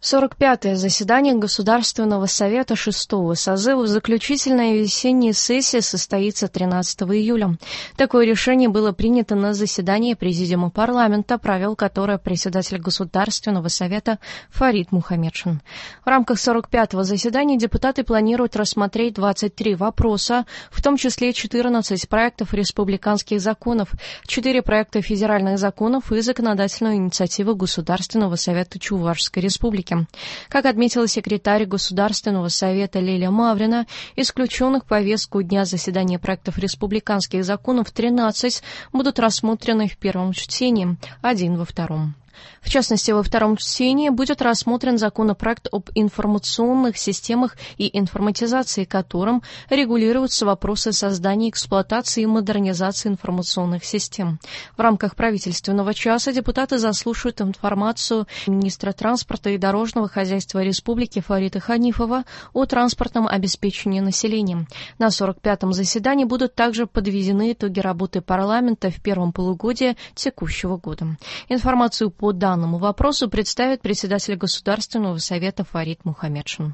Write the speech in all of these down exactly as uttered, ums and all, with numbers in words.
сорок пятое заседание Государственного совета шестого созыва, заключительная весенняя сессия, состоится тринадцатого июля. Такое решение было принято на заседании Президиума парламента, провел которое председатель Государственного совета Фарид Мухаммедшин. В рамках сорок пятого заседания депутаты планируют рассмотреть двадцать три вопроса, в том числе четырнадцать проектов республиканских законов, четыре проекта федеральных законов и законодательную инициативу Государственного совета Чувашской республики. Как отметила секретарь Государственного совета Лилия Маврина, исключенных в повестку дня заседания проектов республиканских законов тринадцать будут рассмотрены в первом чтении, один во втором. В частности, во втором чтении будет рассмотрен законопроект об информационных системах и информатизации, которым регулируются вопросы создания, эксплуатации и модернизации информационных систем. В рамках правительственного часа депутаты заслушают информацию министра транспорта и дорожного хозяйства Республики Фарита Ханифова о транспортном обеспечении населения. На сорок пятом заседании будут также подведены итоги работы парламента в первом полугодии текущего года. Информацию по По данному вопросу представит председатель Государственного совета Фарид Мухаммедшин.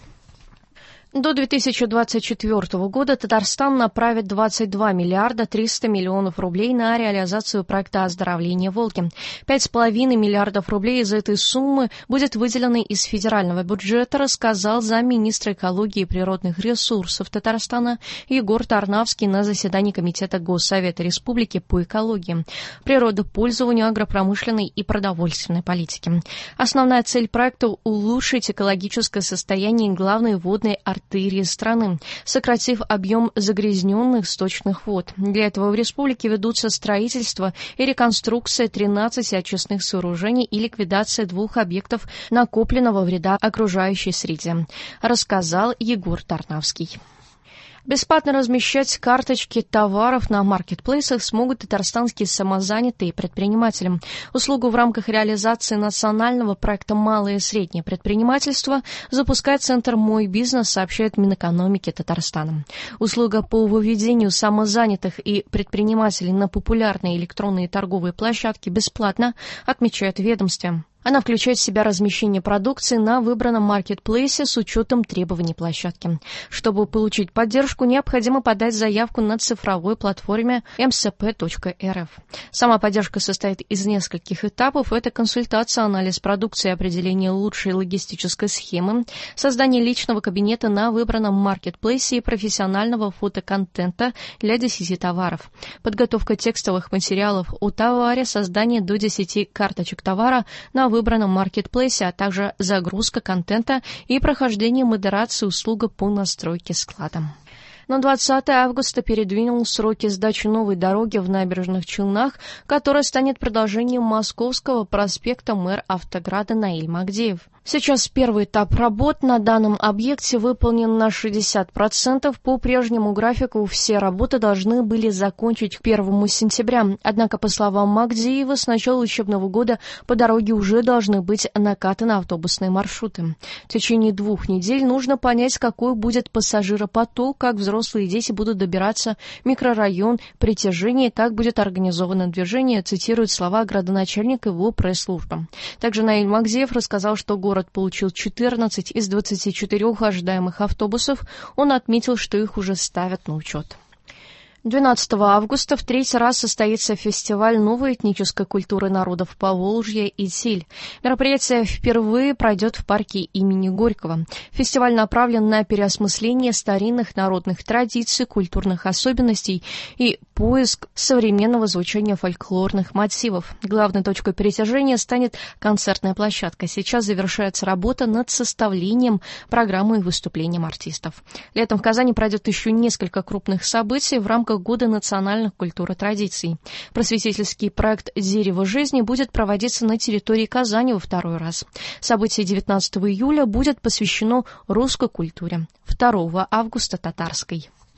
До две тысячи двадцать четвёртого года Татарстан направит двадцать два миллиарда триста миллионов рублей на реализацию проекта оздоровления Волги. пять с половиной миллиардов рублей из этой суммы будет выделено из федерального бюджета, рассказал замминистра экологии и природных ресурсов Татарстана Егор Тарнавский на заседании Комитета Госсовета Республики по экологии, природопользованию, агропромышленной и продовольственной политике. Основная цель проекта – улучшить экологическое состояние главной водной артерии артерии страны, сократив объем загрязненных сточных вод. Для этого в республике ведутся строительство и реконструкция тринадцати очистных сооружений и ликвидация двух объектов накопленного вреда окружающей среде, рассказал Егор Тарнавский. Бесплатно размещать карточки товаров на маркетплейсах смогут татарстанские самозанятые и предприниматели. Услугу в рамках реализации национального проекта «Малое и среднее предпринимательство» запускает Центр «Мой бизнес», сообщает Минэкономики Татарстана. Услуга по выведению самозанятых и предпринимателей на популярные электронные торговые площадки бесплатно, отмечает ведомство. Она включает в себя размещение продукции на выбранном маркетплейсе с учетом требований площадки. Чтобы получить поддержку, необходимо подать заявку на цифровой платформе эм эс пэ точка эр эф. Сама поддержка состоит из нескольких этапов. Это консультация, анализ продукции, определение лучшей логистической схемы, создание личного кабинета на выбранном маркетплейсе и профессионального фотоконтента для десяти товаров, подготовка текстовых материалов о товаре, создание до десяти карточек товара на выбранном маркетплейсе, а также загрузка контента и прохождение модерации услуга по настройке склада. На двадцатое августа передвинул сроки сдачи новой дороги в Набережных Челнах, которая станет продолжением Московского проспекта Мэр Автограда Наиль Магдеев. Сейчас первый этап работ на данном объекте выполнен на шестьдесят процентов. По прежнему графику все работы должны были закончить к первому сентября. Однако, по словам Магдеева, с начала учебного года по дороге уже должны быть накатаны автобусные маршруты. В течение двух недель нужно понять, какой будет пассажиропоток, как взрослые дети будут добираться в микрорайон притяжения, как будет организовано движение, цитирует слова градоначальника его пресс-службы. Также Наиль Магдеев рассказал, что город Город получил четырнадцать из двадцати четырёх ожидаемых автобусов. Он отметил, что их уже ставят на учет. двенадцатого августа в третий раз состоится фестиваль новой этнической культуры народов Поволжья «Итиль». Мероприятие впервые пройдет в парке имени Горького. Фестиваль направлен на переосмысление старинных народных традиций, культурных особенностей и поиск современного звучания фольклорных мотивов. Главной точкой притяжения станет концертная площадка. Сейчас завершается работа над составлением программы и выступлением артистов. Летом в Казани пройдет еще несколько крупных событий в рамках Года национальных культур и традиций. Просветительский проект «Дерево жизни» будет проводиться на территории Казани во второй раз. Событие девятнадцатого июля будет посвящено русской культуре, второго августа — татарской.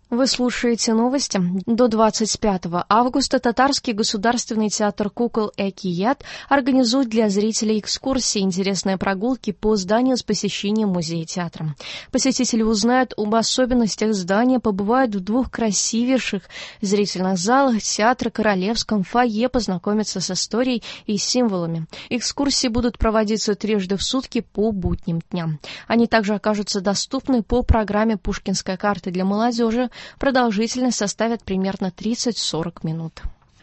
Вы слушаете новости. До двадцать пятого августа Татарский государственный театр кукол «Экият» организует для зрителей экскурсии, интересные прогулки по зданию с посещением музея театра. Посетители узнают об особенностях здания, побывают в двух красивейших зрительных залах театра, королевском фойе, познакомятся с историей и символами. Экскурсии будут проводиться трижды в сутки по будним дням. Они также окажутся доступны по программе «Пушкинская карта для молодежи». Продолжительность составит примерно тридцать-сорок минут.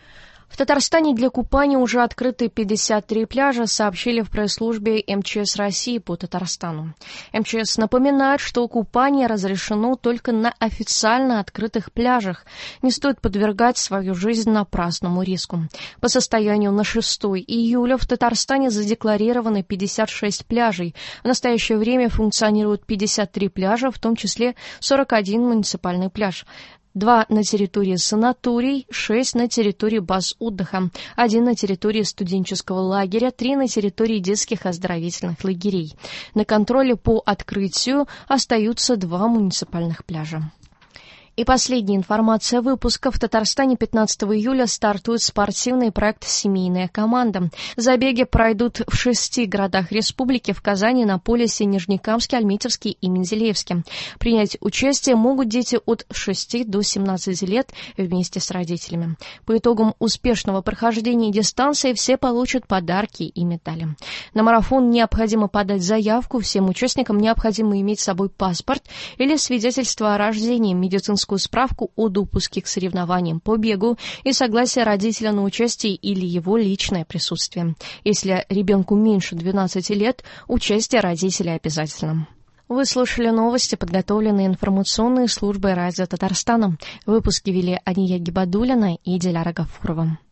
В Татарстане для купания уже открыты пятьдесят три пляжа, сообщили в пресс-службе эм че эс России по Татарстану. эм че эс напоминает, что купание разрешено только на официально открытых пляжах. Не стоит подвергать свою жизнь напрасному риску. По состоянию на шестое июля в Татарстане задекларированы пятьдесят шесть пляжей. В настоящее время функционируют пятьдесят три пляжа, в том числе сорок один муниципальный пляж. Два на территории санаторий, шесть на территории баз отдыха, один на территории студенческого лагеря, три на территории детских оздоровительных лагерей. На контроле по открытию остаются два муниципальных пляжа. И последняя информация выпуска. В Татарстане пятнадцатого июля стартует спортивный проект «Семейная команда». Забеги пройдут в шести городах республики: в Казани, на Полесе, Нижнекамске, Альметьевске и Мензелеевске. Принять участие могут дети от шести до семнадцати лет вместе с родителями. По итогам успешного прохождения дистанции все получат подарки и медали. На марафон необходимо подать заявку. Всем участникам необходимо иметь с собой паспорт или свидетельство о рождении, медицинскую справку о допуске к соревнованиям по бегу и согласие родителя на участие или его личное присутствие. Если ребенку меньше двенадцати лет, участие родителей обязательно. Вы слушали новости, подготовленные информационной службой радио Татарстана. Выпуски вели Ания Гибадуллина и Диляра Гафурова.